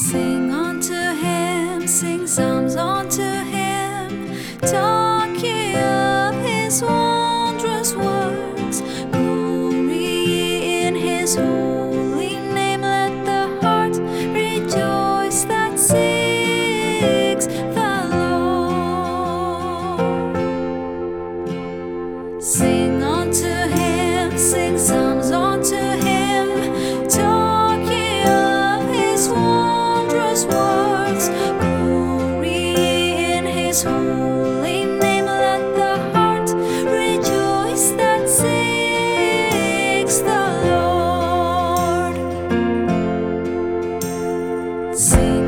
Sing unto him, sing psalms unto him, talk ye of his wondrous works, glory in his holy name. Let the heart rejoice that seeks the Lord. Sing unto him, sing psalms unto him, talk ye of his wondrous works, glory in his holy name. Let the heart rejoice that seeks the Lord. Sing